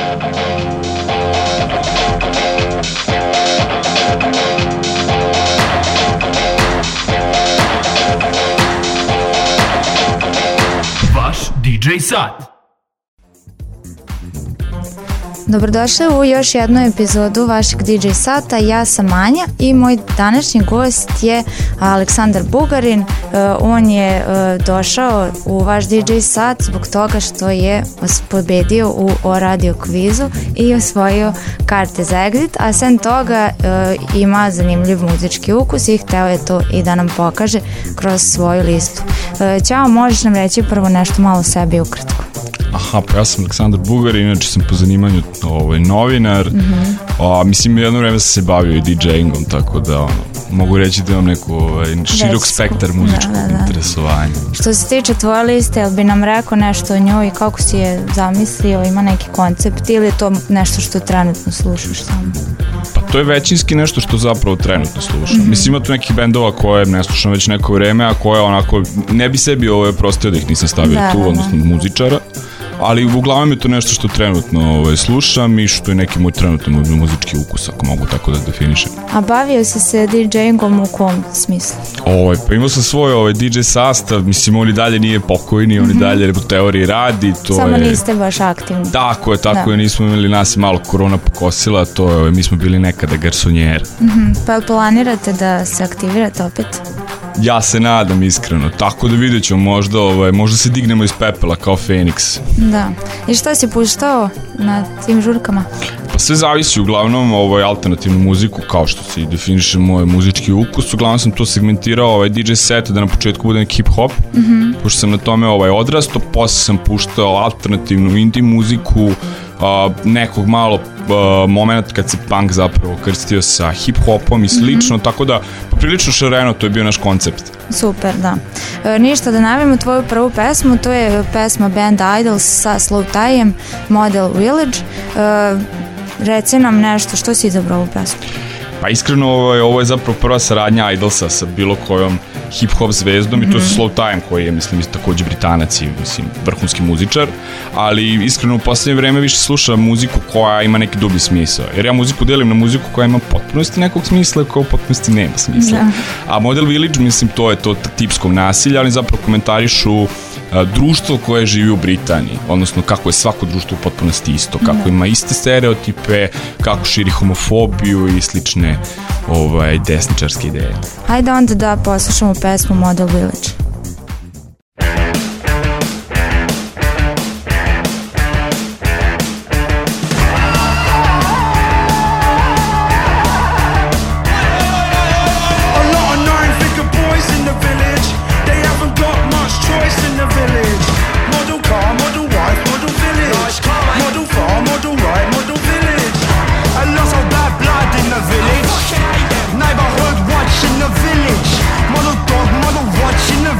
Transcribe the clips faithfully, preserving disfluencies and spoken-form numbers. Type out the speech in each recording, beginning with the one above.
D J Sat. Dobrodošli u još jednu epizodu vašeg D J Sata. Ja sam Anja i moj današnji gost je Aleksandar Bugarin. On je došao u vaš D J Sat zbog toga što je pobedio u O Radio kvizu i osvojio karte za Exit, a sem toga ima zanimljiv muzički ukus i hteo je to i da nam pokaže kroz svoju listu. Ćao, možeš nam reći prvo nešto malo o sebi ukratko? Aha, pa ja sam Aleksandar Bugarin, inače sam po zanimanju ovaj, novinar, mm-hmm. a, mislim jedno vreme sam se bavio i DJingom, tako da ono, mogu reći da imam neku ovaj, širok spektar muzičkog da, da, da. interesovanja. Što se tiče tvoje liste, jel bi nam rekao nešto o njoj, kako si je zamislio, ima neki koncept ili je to nešto što trenutno slušaš samo? Pa to je većinski nešto što zapravo trenutno slušam. Mm-hmm. Mislim, ima tu nekih bendova koje ne slušam već neko vreme, a koje onako, ne bi sebi ovo prostio da ih nisam stavio da, tu, da, odnosno da. muzičara. Ali uglavnom je to nešto što trenutno ovaj, slušam i što je neki moj trenutno muzički ukus, ako mogu tako da definišem. A bavio si se DJingom u kom smislu? Ovaj, pa imao sam svoj ovaj, D J sastav, mislim on i dalje nije pokojni, on i mm-hmm. dalje po teoriji radi. To Samo je... niste baš aktivni. Tako je, tako da. je, nismo imali, nas je malo korona pokosila, to je, ovaj, mi smo bili nekada garsonjeri. Mm-hmm. Pa planirate da se aktivirate opet? Ja se nadam iskreno, tako da vidjet ćemo možda, ovaj, možda se dignemo iz pepela kao Feniks. Da. I šta si puštao na tim žurkama? Pa sve zavisi, uglavnom ovaj, alternativnu muziku, kao što se definiše moj muzički ukus, uglavnom sam to segmentirao ovaj, D J set da na početku bude neki hip-hop, mm-hmm. pošto sam na tome ovaj, odrastao, posle sam puštao alternativnu indie muziku, Uh, nekog malo uh, momenta kad se punk zapravo krstio sa hip-hopom i slično, mm-hmm. tako da poprilično šareno, to je bio naš koncept. Super, da. E, ništa, da najavimo tvoju prvu pesmu, to je pesma Band Idols sa Slow Tie-em, Model Village. E, reci nam nešto, što si izabrao ovu pesmu? Pa iskreno ovo je, ovo je zapravo prva saradnja Idolsa sa bilo kojom hip-hop zvezdom mm-hmm. i to je Slow Tie-em koji je, mislim, takođe Britanac i, mislim, vrhunski muzičar, ali iskreno u poslednje vreme više slušam muziku koja ima neki dublji smisao, jer ja muziku delim na muziku koja ima potpunosti nekog smisla i koja u potpunosti nema smisla. Da. A Model Village, mislim, to je to tipskog nasilja, ali zapravo komentarišu a, društvo koje živi u Britaniji, odnosno kako je svako društvo u potpunosti isto, kako da. ima iste stereotipe, kako širi homofobiju i slične ovaj, desničarske ideje. Hajde onda da poslušamo pesmu Model Village. Neighborhood watch in the village, model dog, model watch in the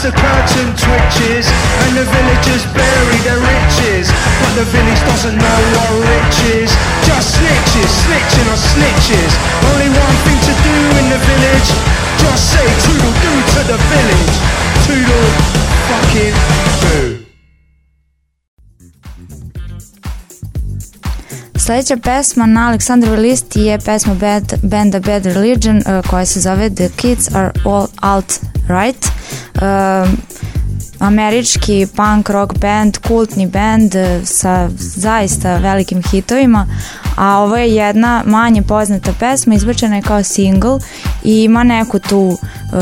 the curtain twitches and the villagers bury their riches, but the village doesn't know what rich is. Just snitches, snitching on snitches. Only one thing to do in the village, just say toodle-doo to the village. Toodle fucking doo. Sljedeća pesma na Aleksandrovoj listi je pesma band, banda Bad Religion uh, koja se zove The Kids Are All Alt-Right. Uh, američki punk rock band, kultni band uh, sa zaista velikim hitovima, a ovo je jedna manje poznata pesma, izbačena je kao single i ima neku tu uh,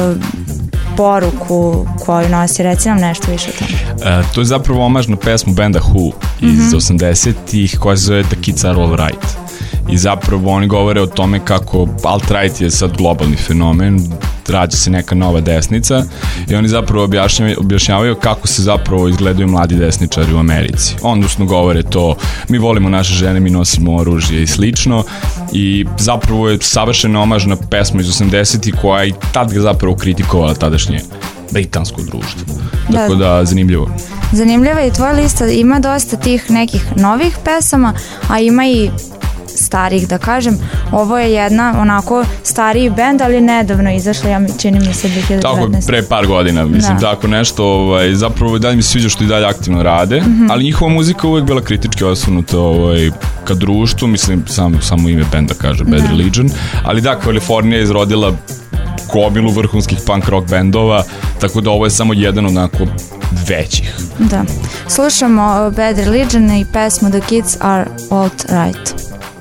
poruku koju nosi. Reci nam nešto više o tome. E, to je zapravo omaž na pesmu benda Who iz mm-hmm. osamdesetih koja se zove The Kids Are All Right. I zapravo oni govore o tome kako alt-right je sad globalni fenomen, rađa se neka nova desnica i oni zapravo objašnjavaju, objašnjavaju kako se zapravo izgledaju mladi desničari u Americi. Odnosno govore to, mi volimo naše žene, mi nosimo oružje i slično, i zapravo je savršena omaž na pesmu iz osamdesetih koja i tad ga zapravo kritikovala tadašnje britansko društvo. Da. Tako da, zanimljivo. Zanimljiva je i tvoja lista, ima dosta tih nekih novih pesama, a ima i starih, da kažem. Ovo je jedna onako stariji bend, ali nedavno izašla, ja čini mi se dvije hiljade devetnaeste. Tako, pre par godina, mislim, da. Tako nešto, ovaj, zapravo dalje mi se sviđa što i dalje aktivno rade, mm-hmm. ali njihova muzika uvek bila kritički osvrnuta ovaj, ka društvu, mislim, sam, samo ime benda kaže Bad da. Religion, ali da, Kalifornija je izrodila gomilu vrhunskih punk rock bendova, tako da ovo je samo jedan onako većih. Da. Slušamo Bad Religion i pesmu The Kids Are Alt-Right.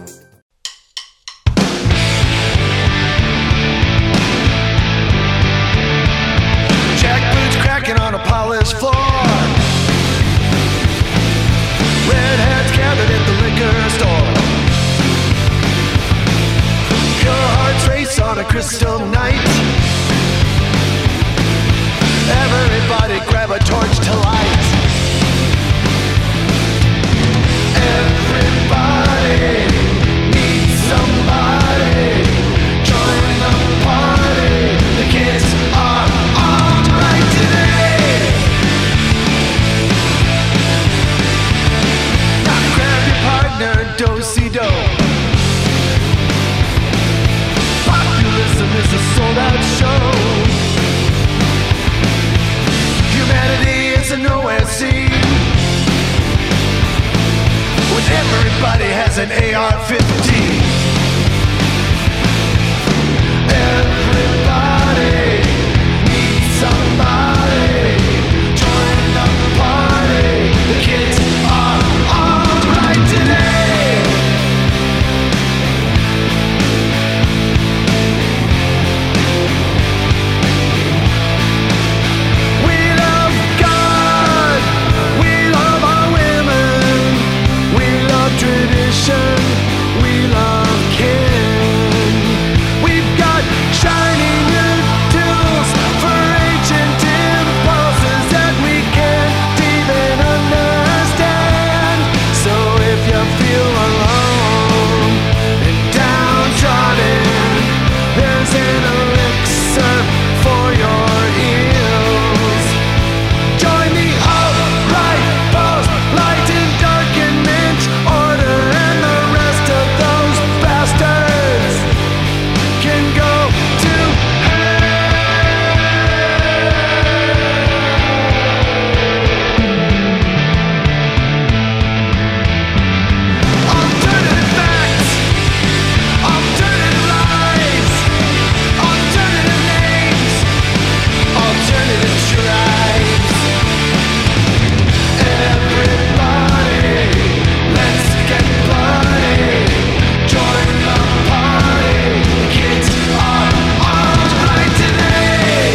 Crystal night. Everybody grab a torch to light. Everybody needs somebody. Join the party. The kids are all right today. Now grab your partner, do-si-do. It's a sold-out show. Humanity is a nowhere scene when everybody has an A R fifteen. Everybody needs somebody. Join the party. The kids are all right today. We love kin. We've got shiny new tools for ancient impulses that we can't even understand. So if you feel alone and downtrodden, there's an elixir for your ears. Join the alt-right pulse, light and darkenment order. Can go to alternative facts, alternative lies, alternative names, alternative tribes. Everybody, let's get bloody. Join the party. Kids are all right today.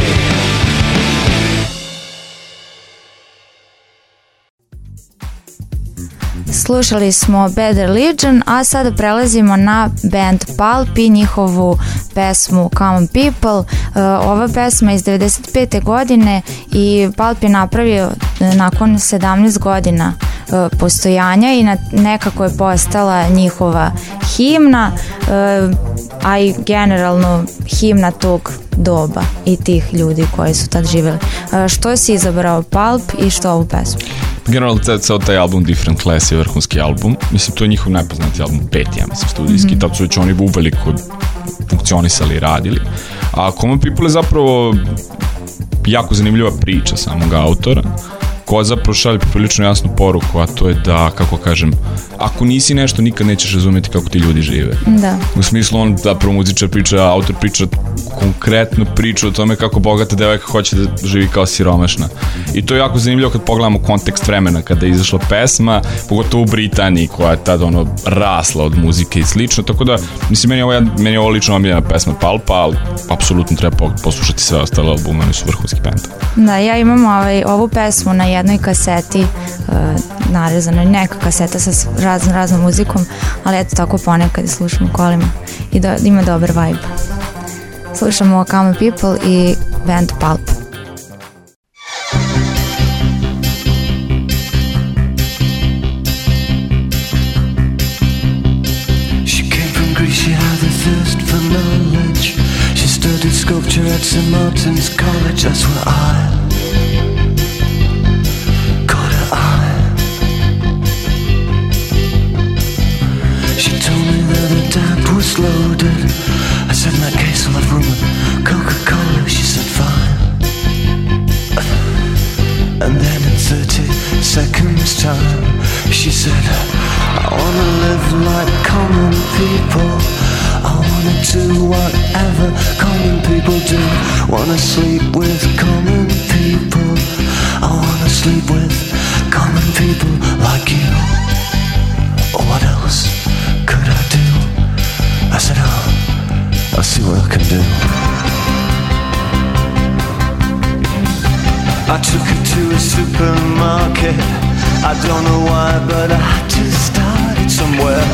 Slušali smo Bad Religion, a sada prelazimo na band Pulp i njihovu pesmu Common People. Uh, ova pesma je iz devedeset pete godine i Pulp je napravio nakon sedamnaest godina uh, postojanja i na, nekako je postala njihova himna, uh, a i generalno himna tog doba i tih ljudi koji su tad živjeli. Što si izabrao Pulp i što ovu pesmu? Generalno, ceo taj album Different Class je vrhunski album. Mislim, to je njihov najpoznatiji album, peti, ja mislim, studijski. Mm-hmm. Tad su već oni uveliko funkcionisali i radili. A Common People je zapravo jako zanimljiva priča samog autora, koja zapravo šalje prilično jasnu poruku, a to je da, kako kažem, ako nisi nešto, nikad nećeš razumjeti kako ti ljudi žive. Da. U smislu, on zapravo muzičar priča, autor priča konkretnu priču o tome kako bogata devojka hoće da živi kao siromašna. I to je jako zanimljivo kad pogledamo kontekst vremena kada je izašla pesma, pogotovo u Britaniji koja je tada ono rasla od muzike i slično, tako da, mislim, meni je ovo, meni je ovo lično omiljena pesma Pulpa, ali apsolutno treba poslušati sve ostale albume, oni su vrhunski bend. Da, ja imam ovaj, ovu pesmu na jednoj kaseti, uh, narezano je neka kaseta sa raznom, raznom muzikom, ali eto tako ponekad i slušam u kolima i do, ima dobar vibe. Slušamo Common People i band Pulp. She came from Greece, she had a thirst for knowledge. She studied sculpture at Saint Martin's College, that's where I caught her eye. She told me that the tap was loaded. I said, in that case, I'll have rum and Coca-Cola. She said, fine. And then in thirty seconds time, she said, I wanna live like common people. I wanna do whatever common people do. Wanna sleep with common people. I wanna sleep with common people like you. What else could I do? I said, oh, I'll see what I can do. I took her to a supermarket. I don't know why, but I had to start it somewhere.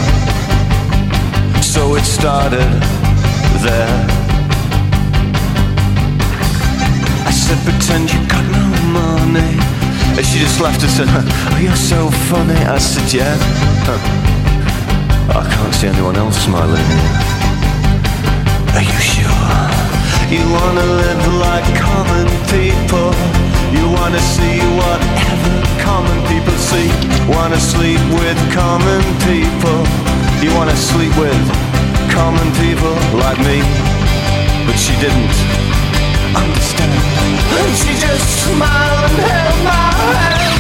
So it started there. I said, pretend you got no money. And she just laughed and said, oh, you're so funny. I said, yeah. I can't see anyone else smiling here. Are you sure? You wanna live like common people. You wanna see whatever common people see. Wanna sleep with common people. You wanna sleep with common people like me. But she didn't understand. And she just smiled and held my hand.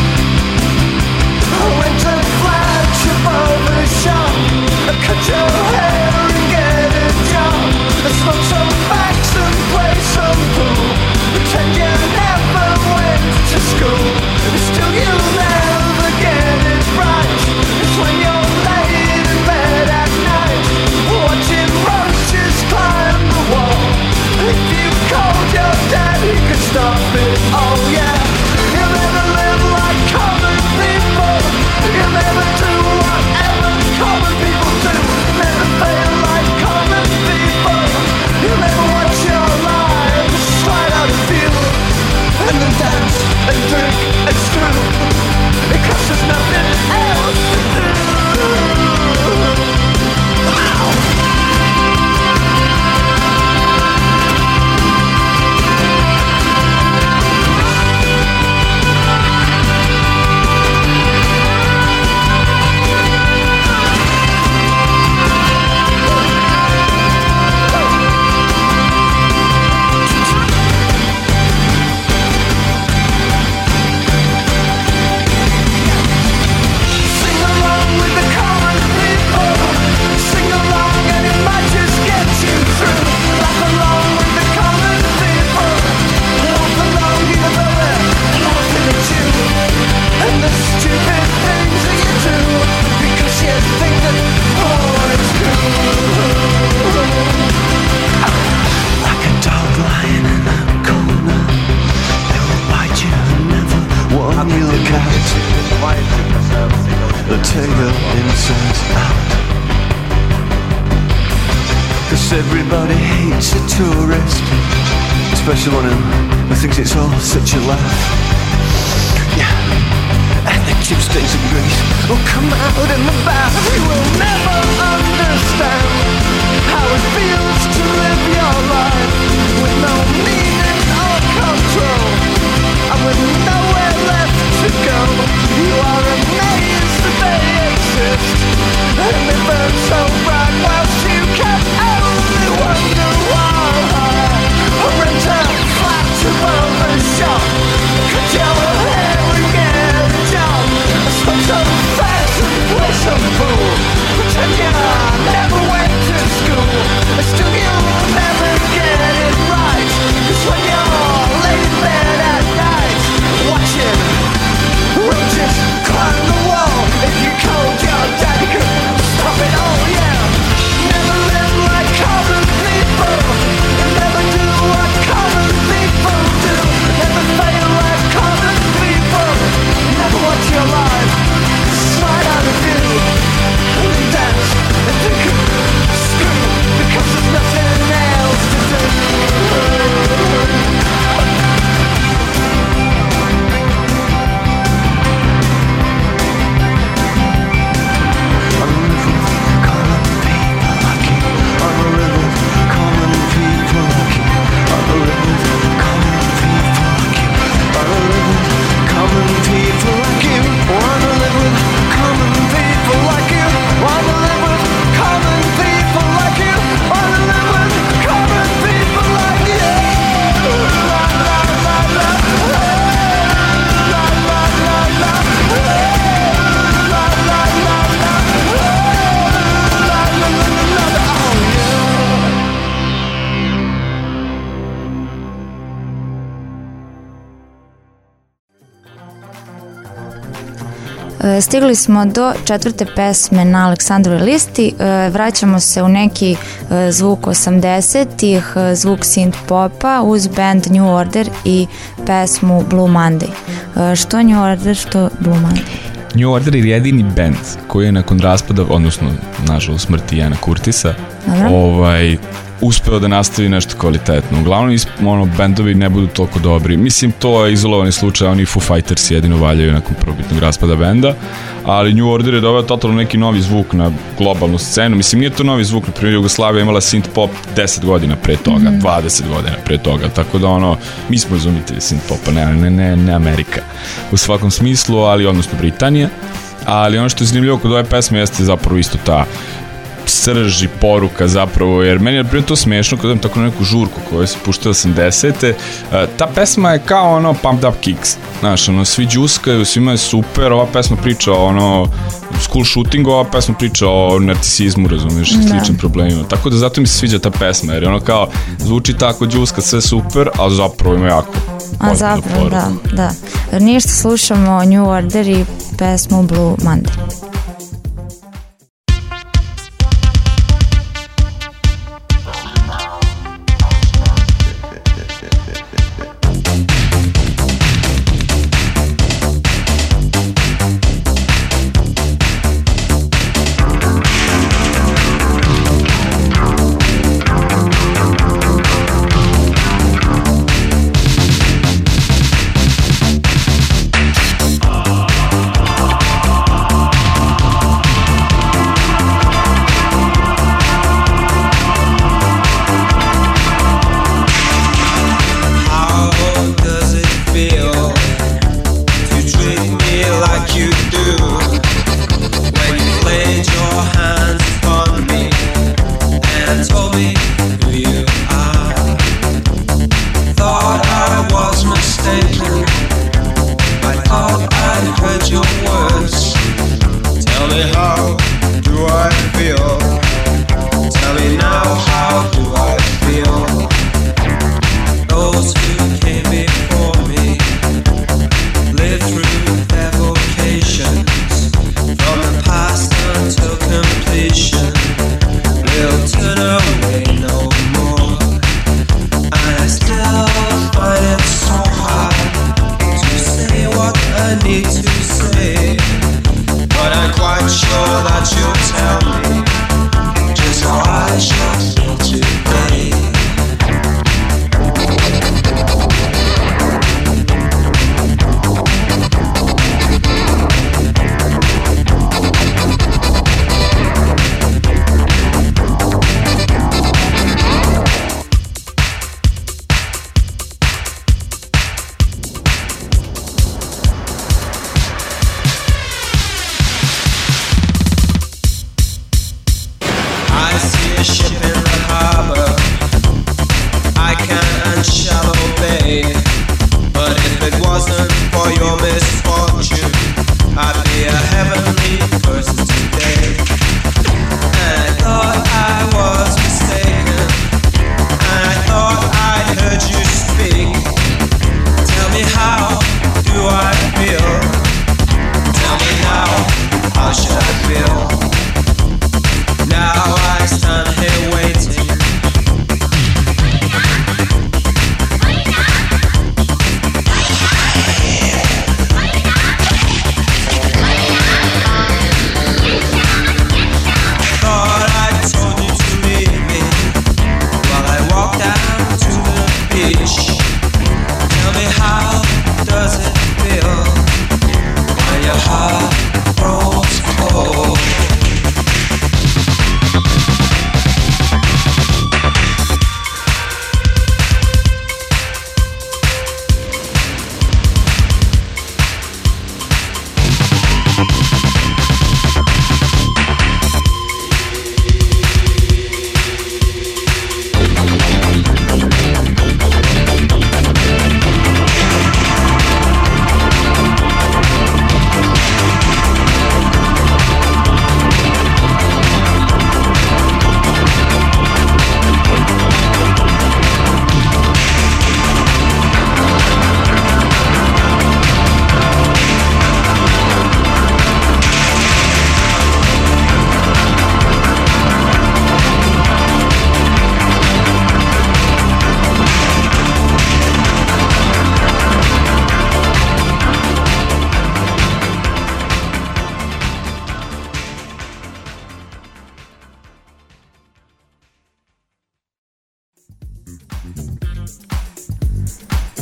I went to flagship over shop. I cut your hair and get a job. I smoke some facts and play some pool. Pretend you never went to school. Still you'll never get it right. It's when you're laid in bed at night, watching roaches climb the wall. If you called your dad, he could stop it. Oh yeah. You'll never live like common people. You'll never do whatever common people do. Never fail like common people. You'll never watch your lives slide out of view. And then dance and drink and screw. Because there's nothing else to do. Everybody hates a tourist, especially one who thinks it's all such a laugh. Yeah, and the gypsies of Greece will come out in the bath. You will never understand how it feels to live your life Stigli smo do četvrte pesme na Aleksandrovoj listi. Vraćamo se u neki zvuk osamdesetih, zvuk synth popa uz band New Order i pesmu Blue Monday. Što New Order, što Blue Monday? New Order je jedini band koji je nakon raspada, odnosno nažalost smrti Iana Curtisa, ovaj, uspeo da nastavi nešto kvalitetno. Uglavnom, ono, bendovi ne budu toliko dobri. Mislim, to je izolovani slučaj, oni Foo Fighters jedino valjaju nakon probitnog raspada benda, ali New Order je doveo totalno neki novi zvuk na globalnu scenu. Mislim, nije to novi zvuk, na primjer Jugoslavija imala synth pop deset godina pre toga, mm. dvadeset godina pre toga, tako da ono, mi smo izumitelji synth popa, ne, ne, ne, ne Amerika u svakom smislu, ali odnosno Britanija. Ali ono što je zanimljivo kod ove pesme jeste zapravo isto ta srž i poruka zapravo, jer meni je prije to smiješno kada imam tako na neku žurku koja se puštala osamdesete. Ta pesma je kao ono Pumped Up Kicks, znaš, ono, svi džuskaju, svima je super, ova pesma priča o ono school shootingu, ova pesma priča o narcisizmu, razumiješ, i sličnim problemima, tako da zato mi se sviđa ta pesma, jer ono kao zvuči tako džuska, sve super, a zapravo ima jako a zapravo, da, da. Ništa, slušamo New Order i pesmu Blue Monday.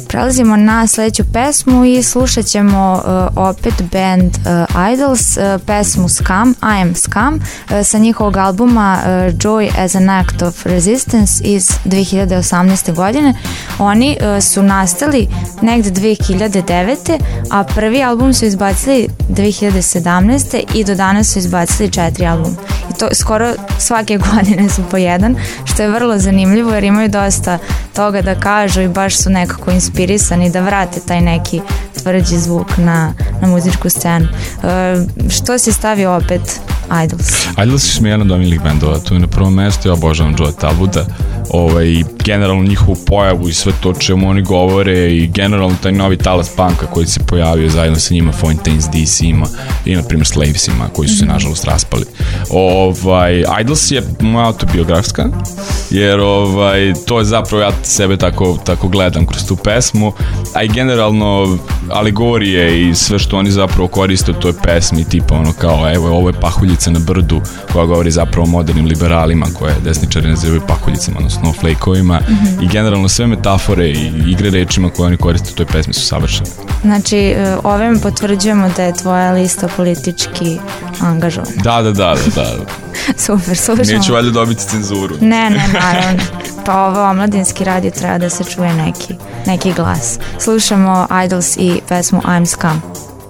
Prelazimo na sledeću pesmu i slušat ćemo uh, opet band uh, Idols, uh, pesmu Scum, I Am Scum, uh, sa njihovog albuma uh, Joy as an Act of Resistance iz dve hiljade osamnaeste. godine. Oni uh, su nastali negde dve hiljade devete. a prvi album su izbacili dve hiljade sedamnaeste. i do danas su izbacili četiri albuma. I to skoro svake godine su po jedan, što je vrlo zanimljivo jer imaju dosta toga da kažu i baš su nekako inspirisani da vrate taj neki tvrđi zvuk na, na muzičku scenu. Uh, što si stavio opet Idols? Idols su mi jedan od omiljenih bendova, tu je na prvom mestu, ja obožavam Joe Talbota, ovaj, generalno njihovu pojavu i sve to čemu oni govore i generalno taj novi talas punka koji se pojavio zajedno sa njima, Fountains D C-ima i na primjer Slavesima koji su se nažalost raspali. Ovaj, Idols je moja autobiografska, jer ovaj, to je zapravo, ja sebe tako, tako gledam kroz tu pesmu, a i generalno alegorije i sve što oni zapravo koriste u toj pesmi, tipa ono kao evo ovo je pahuljica na brdu koja govori zapravo o modernim liberalima koje desničari nazivaju pahuljicama, odnosno snowflake-ovima, mm-hmm. i generalno sve metafore i igre rečima koje oni koriste u toj pesmi su savršene. Znači, ovim potvrđujemo da je tvoja lista politički angažovana. Da, da, da, da, da. Super, slušamo. Neću valjda dobiti cenzuru. Ne, ne, naravno. Pa ovo omladinski radio treba da se čuje neki, neki glas. Slušamo Idols i pesmu I'm Scum.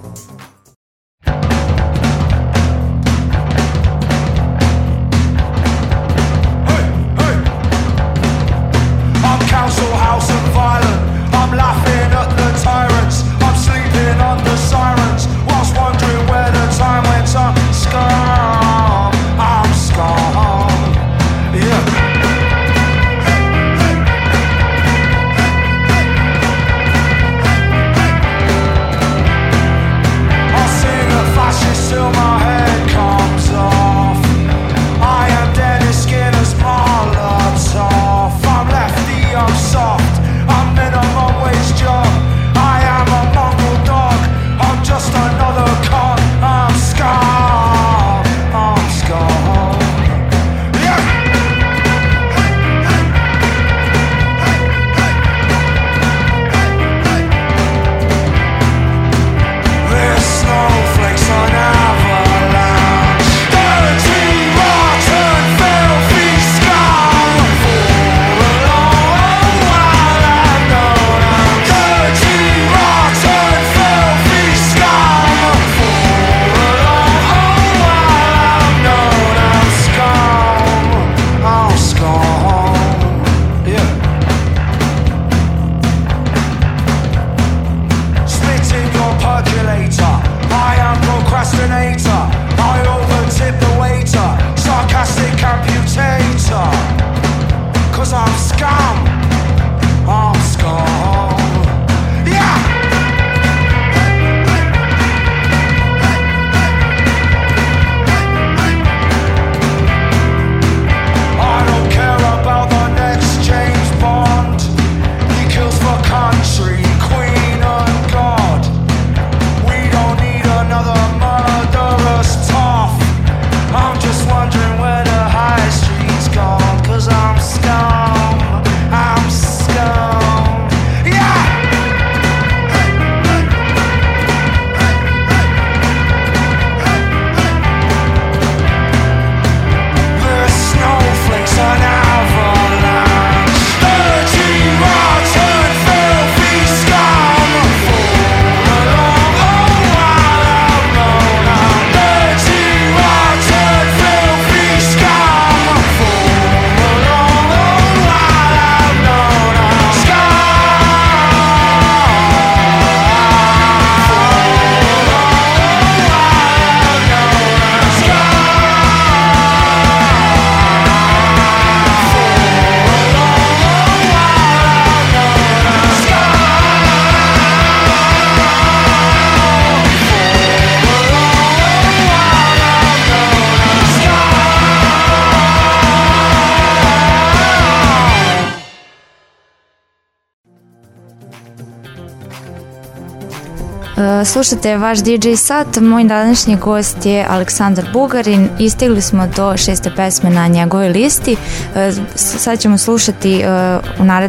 Slušate vaš D J sat, moj današnji gost je Aleksandar Bugarin i stigli smo do šeste pesme na njegovoj listi. Sad ćemo slušati u narednom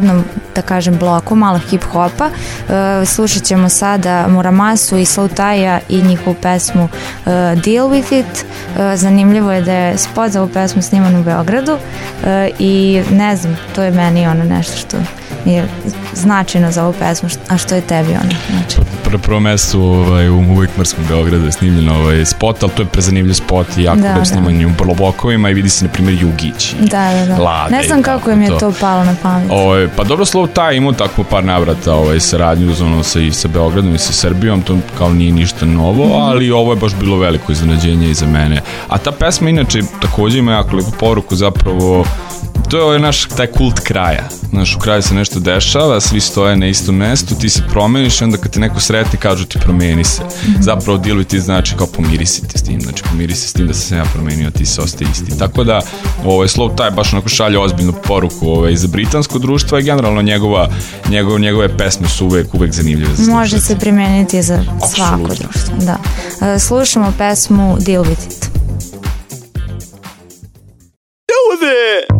da kažem bloku, malo hip-hopa. Uh, slušat ćemo sada Muramasu i Slowthai'a i njihovu pesmu uh, Deal With It. Uh, zanimljivo je da je spot za ovu pesmu sniman u Beogradu uh, i ne znam, to je meni ono nešto što je značajno za ovu pesmu, a što je tebi ono znači? Na prvom mestu ovaj, u Uvijekmarskom Beogradu je snimljen ovaj spot, ali to je prezanimljiv spot i jako da, lep snimanje u Blokovima i vidi se na primjer Jugić i da, da, da. Lade. Ne znam kako im je to, to palo na pamet. Ovaj, pa dobro, Slowthai imao tako par navrata ovaj, saradnju ono, sa, i sa Beogradom i sa Srbijom, to kao nije ništa novo, mm-hmm. ali ovo je baš bilo veliko iznenađenje i za mene. A ta pesma inače također ima jako lepu poruku, zapravo to je ovaj naš taj kult kraja. Znaš, u kraju se nešto dešava, svi stoje na istom mestu, ti se promeniš i onda kad te neko sretni kažu ti promeni se. Mm-hmm. Zapravo deal with it znači kao pomiri se ti s tim, znači pomiri se s tim da sam ja promenio, a ti se ostaje isti. Tako da ovaj, Slowthai baš onako šalje ozbiljnu poruku ovaj, za britansko društvo i generalno njegova, njegov, njegove pesme su uvek, uvek zanimljive za slušati. Može se primeniti za svako društvo. Da. Uh, slušamo pesmu Deal With It. Deal with it!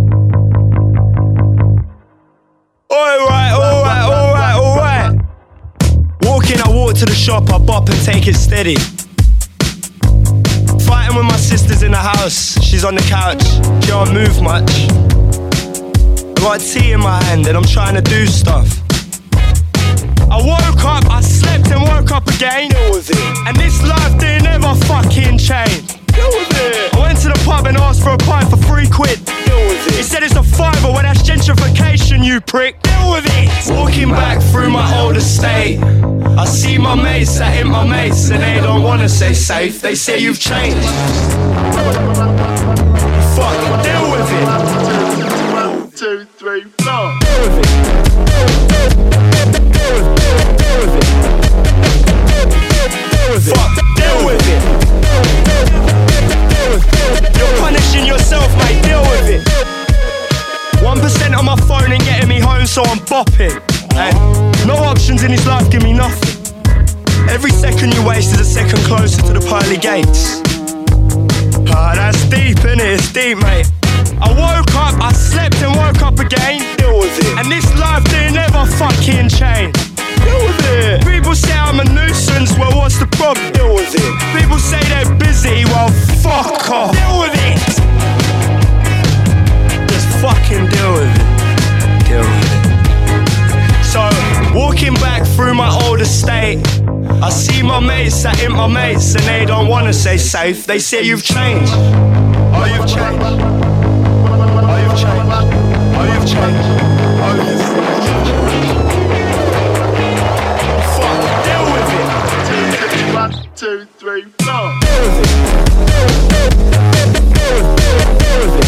Alright, alright, alright, alright. Walking, I walk to the shop, I bop and take it steady. Fighting with my sisters in the house, she's on the couch, she don't move much. I got a tea in my hand and I'm trying to do stuff. I woke up, I slept and woke up again. Deal with it. And this life didn't ever fucking change. Deal with it. I went to the pub and asked for a pint for three quid. Deal with it. He said it's a fiver, well that's gentrification, you prick. Deal with it. Walking back through my old estate, I see my mates that hit my mates and they don't wanna say safe. They say you've changed. Fuck, deal with it. One, two, three, four. Deal with it. Deal with it. Deal with it. Deal with it. Fuck, deal with it. You're punishing yourself, mate, deal with it. One percent on my phone ain't getting me home, so I'm bopping. Hey, no options in this life give me nothing. Every second you waste is a second closer to the pearly gates. Ah, that's deep, innit? It's deep, mate. I woke up, I slept and woke up again. Deal with it. And this life didn't ever fucking change. Deal with it. People say I'm a nuisance, well what's the problem? Deal with it. People say they're busy, well fuck off. Deal with it. Just fucking deal with it. Deal with it. So, walking back through my old estate, I see my mates that ain't my mates and they don't wanna say safe. They say you've changed. Oh, you've changed. Oh, you've changed. Oh, you've changed. Oh, you've changed. One, two, three, four. Deal with it. Deal with it. Deal with it.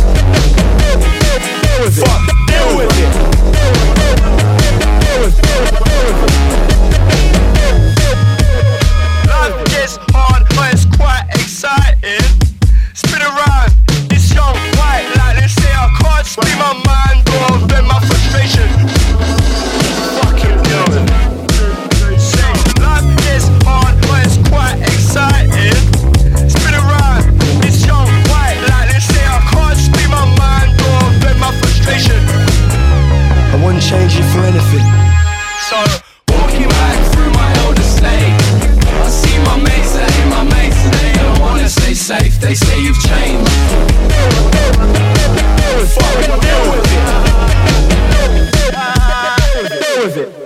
Deal with it. Fuck, deal with it. Deal with it. Deal with it. Life gets hard, but it's quite exciting. Spin around, this young white like they say I can't speak my mind or vent my frustration. Fucking deal with it. Quite exciting. Spin around, it's young white like they say I can't speak my mind or vent my frustration. I wouldn't change it for anything. So, walking back through my old estate, I see my mates that ain't my mates and they don't wanna stay safe. They say you've changed. Fucking deal with it. Deal with it.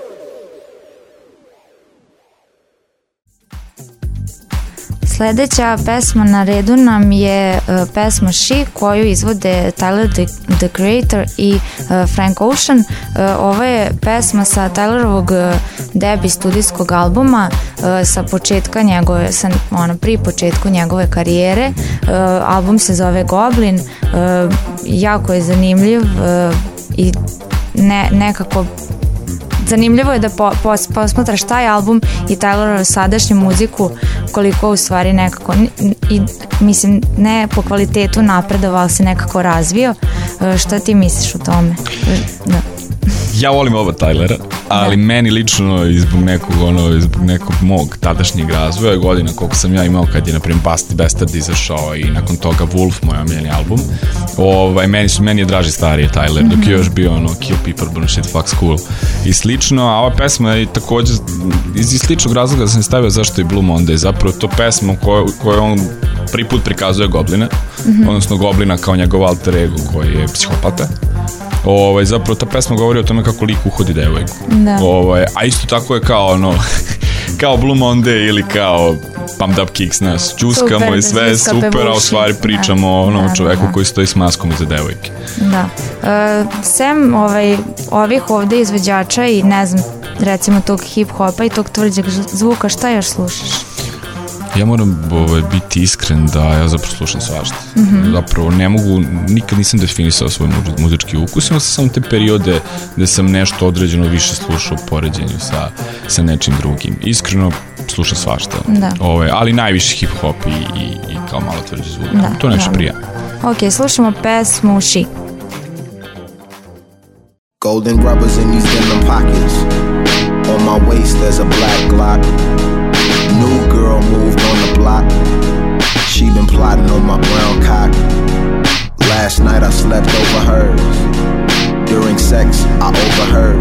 Sledeća pesma na redu nam je uh, pesma She koju izvode Tyler the, the Creator i uh, Frank Ocean. Uh, ovo je pesma sa Tylerovog uh, debi studijskog albuma uh, sa početka njegove, sa, ono, pri početku njegove karijere. Uh, album se zove Goblin, uh, jako je zanimljiv uh, i ne, nekako zanimljivo je da po, pos, posmatraš taj album i Tylerovu sadašnju muziku, koliko u stvari nekako i, mislim, ne po kvalitetu napredovao, se nekako razvio. Šta ti misliš o tome? Da. Ja volim oba Tylera, ali meni lično i zbog nekog, ono, zbog nekog mog tadašnjeg razvoja godina koliko sam ja imao kad je, na primjer, Bastard Bastard izašao i nakon toga Wolf, moj omiljeni album, ovaj, meni, su, meni je draži stariji Tyler, mm-hmm. dok je još bio ono Kill People, Burn Shit, Fuck School i slično, a ova pesma je također iz, iz sličnog razloga da sam stavio zašto je Blue Monday, zapravo to pesma koju koju on prvi put prikazuje Gobline, mm-hmm. odnosno Goblina kao njegov alter ego koji je psihopata. Ovaj, zapravo ta pesma govori o tome kako lik uhodi devojku. Da. Ovaj, a isto tako je kao ono kao Blue Monday ili kao Pumped Up Kicks, nas čuskamo super, i sve super, a u stvari pričamo o onom da, čoveku da. koji stoji s maskom iza devojke. Da. Uh, sem ovaj, ovih ovde izvođača i ne znam, recimo tog hip-hopa i tog tvrđeg zvuka, šta još slušaš? Ja moram ovaj, biti iskren da ja zapravo slušam svašta. Mm-hmm. Zapravo ne mogu, nikad nisam definisao svoj muzički ukus, imao sam samo te periode gde sam nešto određeno više slušao u poređenju sa, sa nečim drugim. Iskreno slušam svašta, da. Ovaj, ali najviše hip-hop i, i, i kao malo tvrđi zvuk. Da, to nešto prija. Ok, slušamo pesmu She. Golden rubbers in these denim pockets. On my waist there's a black Glock. New girl moved on the block. She been plotting on my brown cock. Last night I slept over hers. During sex I overheard.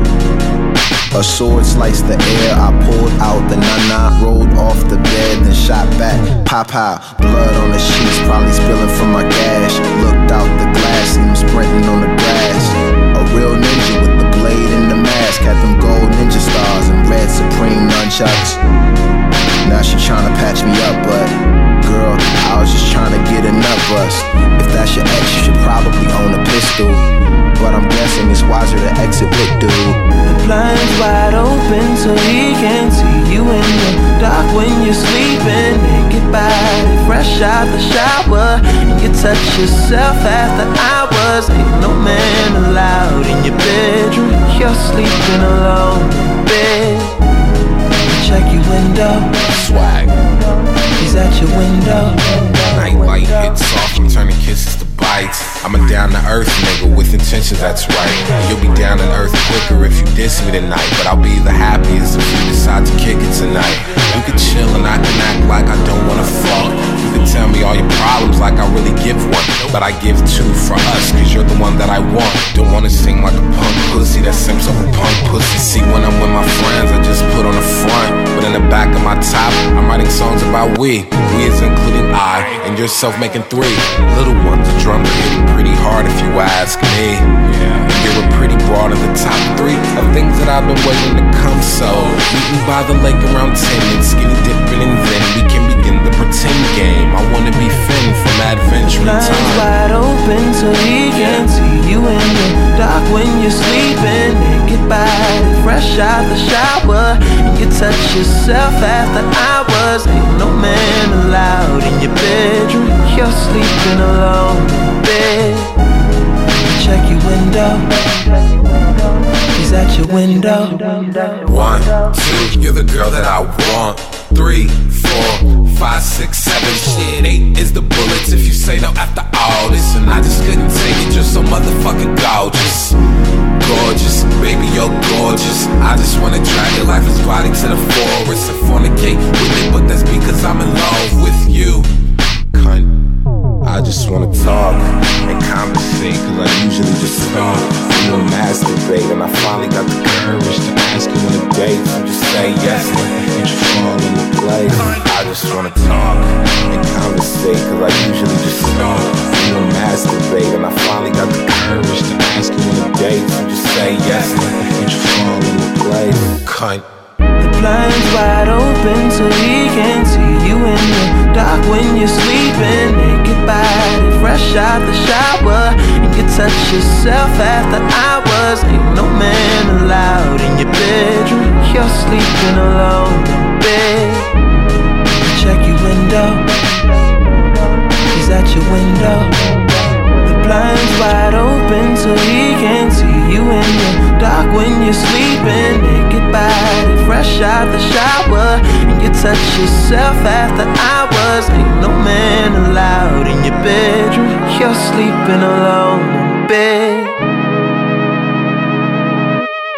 A sword sliced the air. I pulled out the nana, rolled off the bed, then shot back. Pop out, blood on the sheets, probably spilling from my gash. Looked out the glass, seen him sprinting on the grass. A real ninja with the blade and the mask. Had them gold ninja stars and red supreme nunchucks. Now she tryna patch me up, but girl, I was just tryna get a nut bust. If that's your ex, you should probably own a pistol. But I'm guessing it's wiser to exit with dude. The blind's wide open so he can't see you in the dark when you're sleeping. Naked body, fresh out the shower, and you touch yourself after hours. Ain't no man allowed in your bedroom. You're sleeping alone in bed. Check your window. Swag. He's at your window. Nightlight hits soft from turning kisses to bites. I'm a down to earth nigga with intentions, that's right. You'll be down to earth quicker if you diss me tonight. But I'll be the happiest if you decide to kick it tonight. You can chill and I can act like I don't wanna fuck. You can tell me all your problems like I really give one. But I give two for us, cause you're the one that I want. Don't wanna sing like a punk pussy that sings of a punk pussy. See, when I'm with my friends, I just put on the front. But in the back of my top, I'm writing songs about we. We is including I, and yourself making three. Little ones, a drummer hitting pretty hard if you ask me. Yeah. And you're a pretty broad in the top three of things that I've been waiting to come. So, meeting by the lake around ten and skinny dipping, and then we can begin the pretend game. I wanna be Finn from Adventure Time. Blind's wide open so he can't see you in the dark when you're sleeping. Naked body, fresh out the shower, and you touch yourself after hours. Ain't no man allowed in your bedroom. You're sleeping alone in bed. Check your window. He's at your window. One, two, you're the girl that I want. Three, four, five, six, seven, shit. Eight is the bullets if you say no after all this. And I just couldn't take it, you're so motherfucking gorgeous. Gorgeous, baby, you're gorgeous. I just wanna drag your lifeless body to the forest and fornicate with it, but that's because I'm in love with you. Cunt. I just wanna talk and conversate, cause I usually just talk. You know, masturbate, and I finally got the courage to ask you on a date. You just say yes, and you fall into place. I just wanna talk and conversate, cause I usually just talk. You know, masturbate, and I finally got the courage to ask you on a date. You just say yes, and you fall into place. Cunt. The blind's wide open so he can't see you in the dark when you're sleeping. Naked body, fresh out the shower, and you touch yourself after hours. Ain't no man allowed in your bedroom. You're sleeping alone in bed. Check your window. He's at your window. The blind's wide open so he can't see you in the dark when you're sleeping. Naked body, fresh out the shower, and you touch yourself after hours. Ain't no man allowed in your bedroom. You're sleeping alone in bed.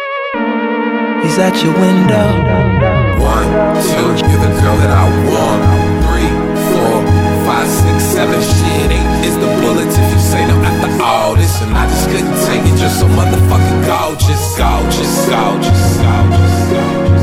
He's at your window. One, two, you're the girl that I want. Three, four, five, six, seven. Shit ain't is the bullets if you say no after all this. And I just couldn't take it, just so motherfucking gorgeous, gorgeous, gorgeous, gorgeous, gorgeous.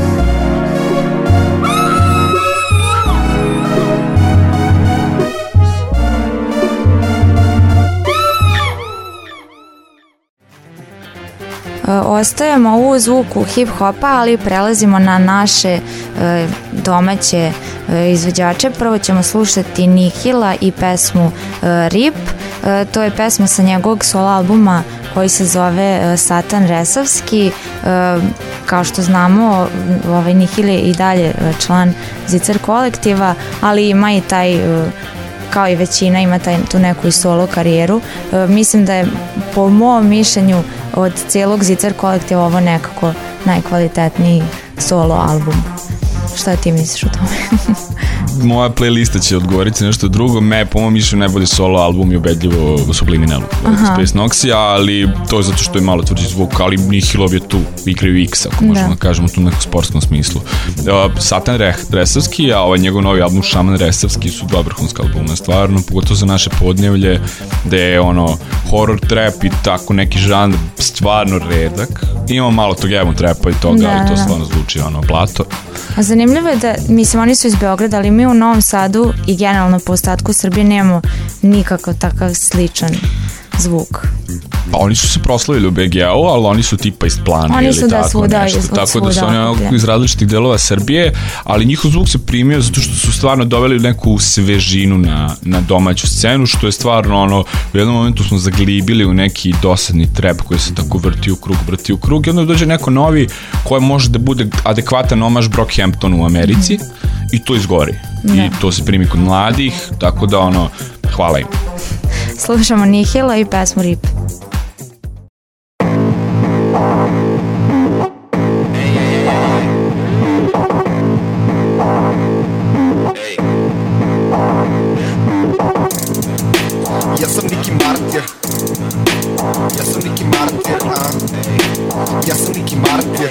Ostajemo u zvuku hip-hopa, ali prelazimo na naše e, domaće e, izvođače. Prvo ćemo slušati Nihila i pesmu e, Rip. E, to je pesma sa njegovog solo albuma koji se zove e, Satan Resavski. E, kao što znamo, ovaj Nihil je i dalje član Zicer kolektiva, ali ima i taj e, kao i većina ima taj, tu neku i solo karijeru. E, mislim da je po mom mišljenju od cijelog Zicer kolektiva ovo nekako najkvalitetniji solo album. Šta ti misliš o tome? Moja playlista će odgovoriti nešto drugo. Me, po mojom mišljenju, najbolji solo album je ubedljivo Subliminal Space Noxija, ali to je zato što je malo tvrđi zvuk, ali Nihilov je tu, igraju X, ako možemo da kažemo tu u nekom sportskom smislu. Uh, Satan Resavski, a ovaj njegov novi album Šaman Resavski su dva vrhunska albuma, stvarno, pogotovo za naše podnevlje, gde je ono horror trap i tako neki žanr stvarno redak. Imamo malo tog emo trapa i toga, da, ali to stvarno zvuči ono blato. A zanimljivo je da, mislim, oni su iz Beograda, ali mi u Novom Sadu i generalno po ostatku Srbije nemamo nikakav takav sličan zvuk. Pa oni su se proslavili u B G U, ali oni su tipa iz Plana oni ili su tako da svuda, nešto. Iz, tako svuda, da su oni onako iz različitih delova Srbije, ali njihov zvuk se primio zato što su stvarno doveli neku svežinu na, na domaću scenu, što je stvarno ono, u jednom momentu smo zaglibili u neki dosadni trap koji se tako vrti u krug, vrti u krug i onda dođe neko novi koji može da bude adekvatan omaž Brockhamptonu u Americi mm. i to izgori. Da. I to se primi kod mladih, tako da ono, hvala im. Slušamo Nihila i pesmu Rip. Ja sam Niki Martir, ja sam Niki Martir, a ja sam Niki Martir,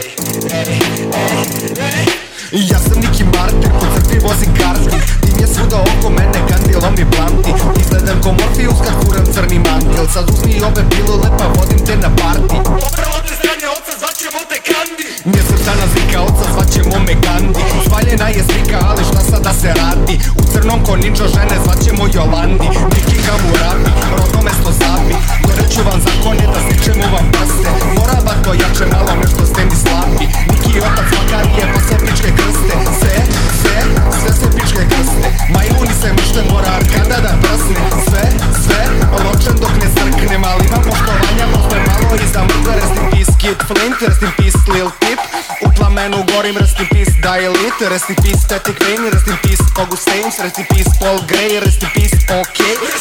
ja sam Niki Martir, po crkvi vozim karti, tim je svuda oko mene, kandilom mi blanti, izgledam ko Morpheus kad furam crni mantil, sad uzmi ove pilule pa vodim te na party. Opravo te strane oca, zvaćemo te Kandi, nije srčana zlika oca, zvaćemo me Gandhi, svaljena je slika, ali šta sad da se radi, u crnom ko ninja žene, zvaćemo Jolandi, Niki Hamurabi, rodno mesto Zabi, doreću vam zakone da stičemo vam prste, morava to jače, malo nešto ste mi slabi, Niki otac Makarije, pa se pičke krste, sve, sve, sve se pičke krste, majmuni se mršte, mora arkada da prsne, sve, sve, ločem dok ne crknem, ali imam poštovanja, možda malo iza mrtve, rest in peace Kid Flint, rest in peace Lil Tip, u plamenu gorim, rest in peace Dialit, rest in peace Static Vein, rest in peace August Ames, rest in peace Paul Gray, rest in peace OK.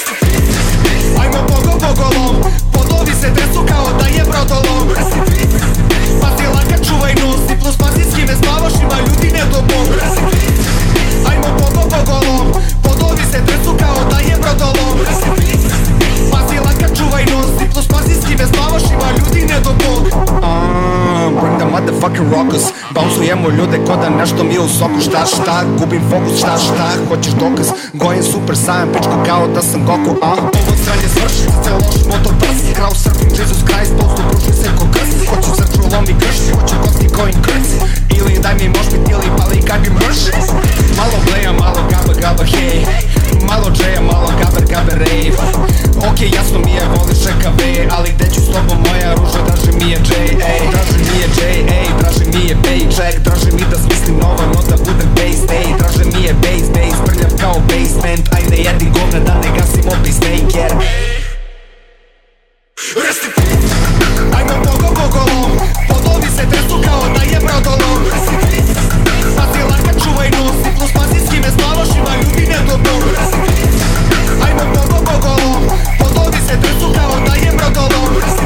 Ajmo pogo pogolom, podovi se tresu kao da je brodolom, pazi laka čuvaj nos, i plus pazi s kime spavaš, ima ljudi ne do bom. Ajmo pogo pogolom, podovi se tresu kao da je brodolom, pazi laka čuvaj nos, i plus pazi s kime spavaš, ima ljudi ne do bom. Bring the motherfucking rockers, bouncujemo ljude ko da nešto mi je u soku, šta šta, gubim fokus, šta šta, hoćeš dokaz, gojim super saiyan, pičku kao da sam Goku, a ovo sranje svrši, se loš motor brzi, krao surfing, Jesus Christ, postu pruži se ko krst, hoću srču lomi krš, hoću kosti coin krc, ili daj mi mošpit ili pali kaj bi mrš, malo bleja, malo gaba gaba hej, malo džeja, malo gaber gaber rave, ok, jasno mi je, voliš Š K V, ali gde ću s tobom moja ruža, draži mi je J, ej, draži mi je J, ej, draži mi je paycheck, draži mi da smislim novo, no da budem based, ej, draži mi je bass, bass, prljav kao basement, ajde jedi govna da ne gasim opis maker. Rest in peace, ajmo pogo pogolom, podovi se tresu kao da je brodolom, pazi laka čuvaj nos, i plus pazi s kime spavaš, ima ljudi ne do bom. Ajmo pogo pogolom, podovi se tresu kao da je brodolom,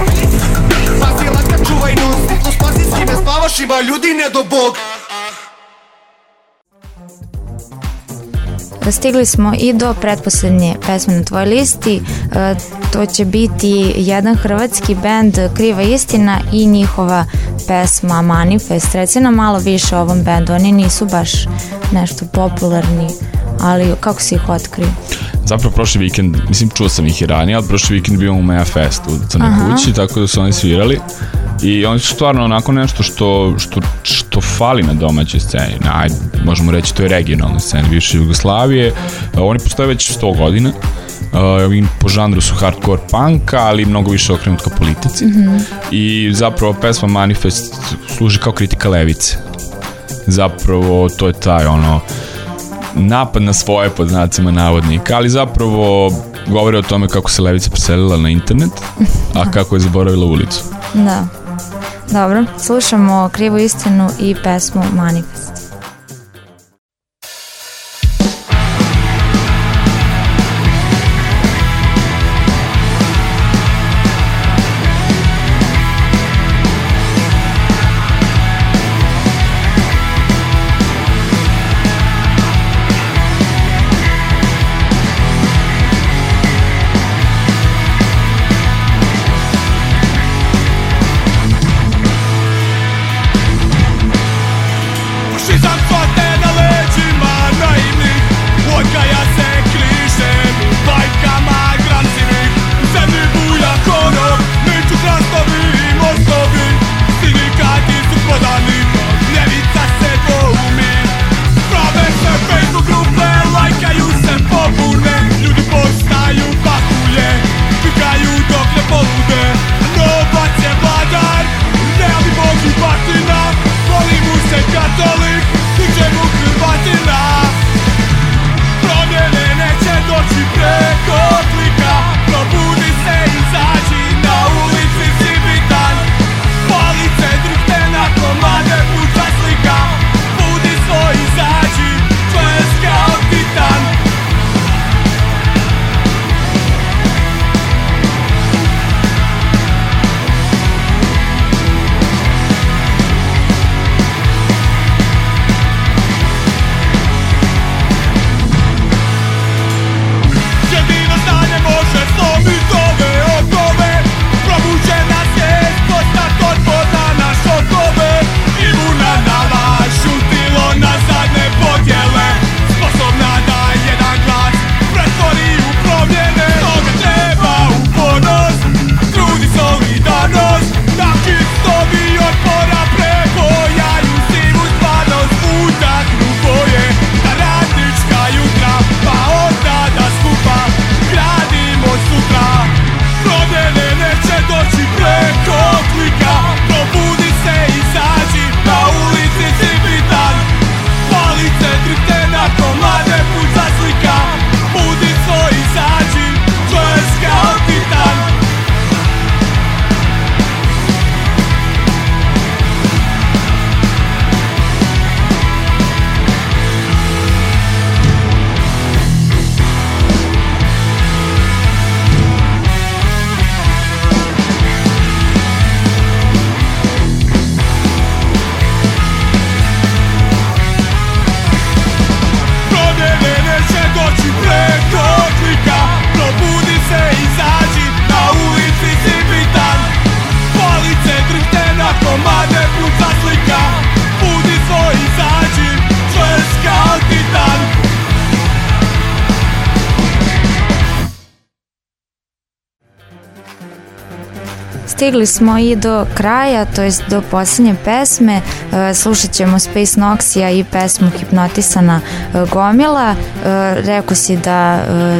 pazi laka čuvaj nos, i plus pazi s kime spavaš, ima ljudi ne do bog. stigli smo i do pretposlednje pesme na tvojoj listi. To će biti jedan hrvatski bend Kriva istina i njihova pesma Manifest. Reci nam malo više o ovom bendu, oni nisu baš nešto popularni, ali kako si ih otkrio? Zapravo prošli vikend, mislim čuo sam ih i ranije, ali prošli vikend bio u Meja Fest u Crnoj kući, tako da su oni svirali i oni su stvarno onako nešto što, što, što fali na domaćoj sceni, na, možemo reći to je regionalna scena bivše Jugoslavije. Oni postoje već sto godina, uh, po žanru su hardcore punka, ali mnogo više okrenut ka politici mm-hmm. i zapravo pesma Manifest služi kao kritika levice. Zapravo to je taj ono napad na svoje pod znacima navodnika, ali zapravo govore o tome kako se levica preselila na internet, a kako je zaboravila ulicu. Da. Dobro, slušamo Krivu istinu i pesmu Manifest. Stigli smo i do kraja, to jest do posljednje pesme. Slušat ćemo Space Noxija i pesmu Hipnotisana gomila. Rekao si da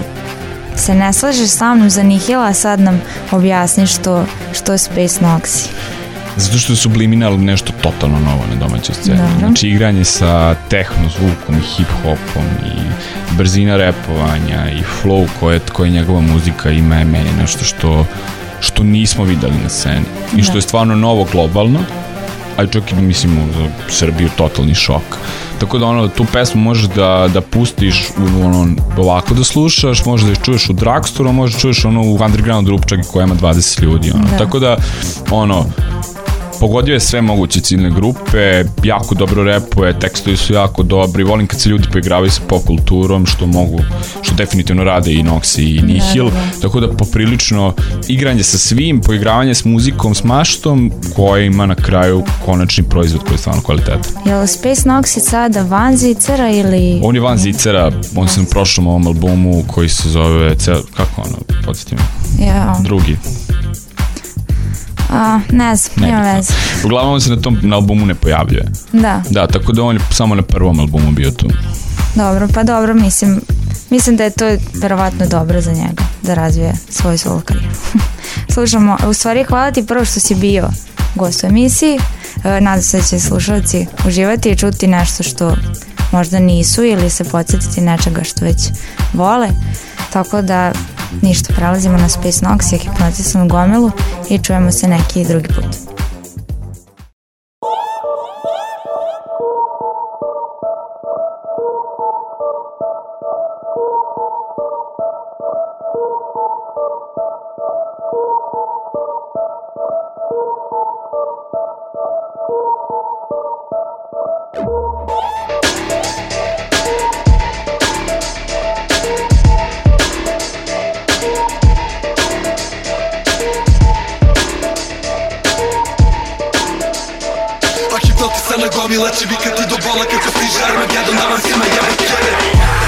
se ne slažeš sa mnom za Nihila, sad nam objasni što, što je Space Noxi. Zato što je Subliminal nešto totalno novo na domaćoj sceni. Dobro. Znači igranje sa tehno zvukom i hip-hopom i brzina repovanja i flow koje, koje njegova muzika ima je meni nešto što, što nismo videli na sceni. I što je stvarno novo globalno, a čak i mislim za Srbiju totalni šok. Tako da ono, tu pesmu možeš da, da pustiš ono, ovako da slušaš, možeš da je čuješ u drugstore, možeš da čuješ ono u underground rupčagi koja ima dvadeset ljudi. Ono. Da. Tako da, ono, pogodio je sve moguće ciljne grupe, jako dobro repuje, tekstovi su jako dobri, volim kad se ljudi poigravaju sa pop kulturom, što mogu, što definitivno rade i Nox i Nihil, da, da. Tako da poprilično igranje sa svim, poigravanje s muzikom, s maštom, koja ima na kraju konačni proizvod koji je stvarno kvalitetan. Je li Space Nox je sada van Zicera ili... On je van Zicera, on se na prošlom ovom albumu koji se zove, kako ono, podsjetim, ja. drugi. A, ne znam, nema veze. Uglavnom on se na tom na albumu ne pojavljuje. Da. Da, tako da on je samo na prvom albumu bio tu. Dobro, pa dobro, mislim, mislim da je to verovatno dobro za njega, da razvije svoju solo karijeru. Slušamo, u stvari hvala ti prvo što si bio gost u emisiji, nadam se da će slušalci uživati i čuti nešto što možda nisu ili se podsjetiti nečega što već vole, tako da ništa, prelazimo na Space Nox i Hipnotisanu gomilu i čujemo se neki drugi put. Gomila će vikati do bola kako stiže Armagedon, da vam svima jebe kjeve.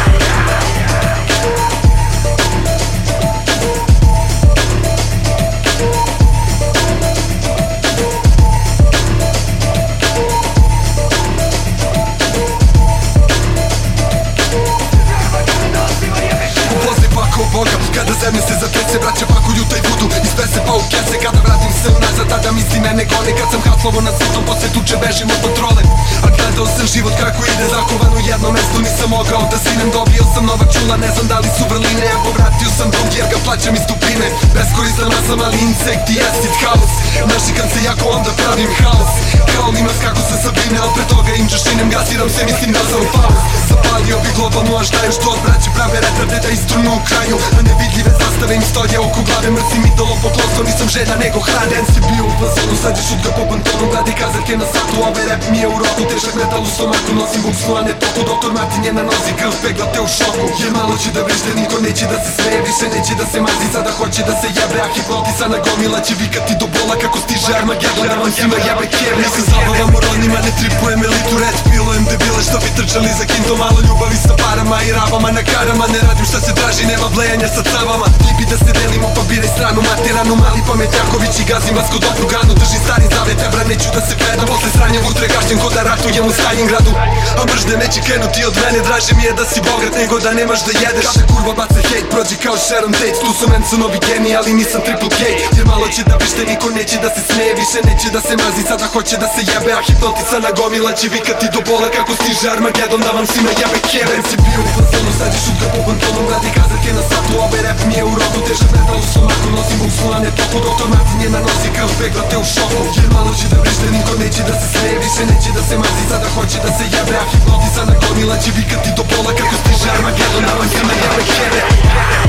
Upoznaj pakao Boga, kada zemlje se zatrese, braća pakuju taj vudu iz pese pa u kese. Kada vratim se unazad, tada misli mene gone. Kad sam haslovo na svitom, posle tuče bežim od kontrole. A gledao sam život kako ide, zakovan u jedno mesto. Nisam mogao da sinem, dobio sam nova čula. Ne znam da li su vrline, a povratio sam dug jer ga plaćam iz tupine. Beskoristan sam, ali insekt i acid haos. Našikam se jako, onda pravim haos. Kao limas kako se sabine, al pre toga im češinem. Gasiram se, mislim da sam faust. Zapalio bi globalnu, a šta je što od braće prave retarde da istrunu u kraju. A nevidljive zastave im stoje oko glave. Mrsim idolo poklonstvo, nisam žena nego hrana. Den si bio u fazonu, sad je šutka po bantonu. Gledi kazarke na satu, ovaj rap mi je u rodu. Težak metal u stomaku, nosim buksnu, a ne toku. Doktor Martin je na nozi, krv pegla te u šoku. Jer malo će da vrište, niko neće da se smeje. Više neće da se mazi, sada hoće da se jebe. A hipnotisana gomila će vikati do bola kako stiže Armagedon, da vam svima jebe kjeve. Nisam zabavam u ronima, ne tripujem elitu, red pilujem debile što bi trčali za kinto. Malo ljubavi sa parama i rabama na karama. Ne radim šta se traži, nema blejanja sa cavama. Ti bi da se delimo, pa biraj stranu materanu. Mali pametjaković i gazim vas kod opru ganu. Drži stari zavet, ebra neću da se gledam. Posle sranja vutre gašćem ko da ratujem u Stalingradu. A mržde neće krenuti od mene, draže mi je da si bogat nego da nemaš da jedeš. Kada kurva baca hejt, prođi kao Sharon Tate. Tu su Mansonovi geni, ali nisam Triple K. Jer malo će da vište, niko neće da se smeje. Više neće da se mazi, sada hoće da se jebe. A hipnotisana gomila će vikati do bola kako stiže Armagedon, da vam svima jebe kjeve. M C bio u fazonu, sad je šutka po bantonu. Gledi kazarke na satu, ovaj rap mi je u rodu. Težak metal u stomaku, nosim buksnu, a ne toku. Doktor Martin je na nozi, krv pegla te u šoku. Jer malo će da vrište, niko neće da se smeje. Više neće da se mazi, sada hoće da se jebe. A hipnotisana gomila će vikati do bola kako stiže Armagedon, da vam svima jebe kjeve.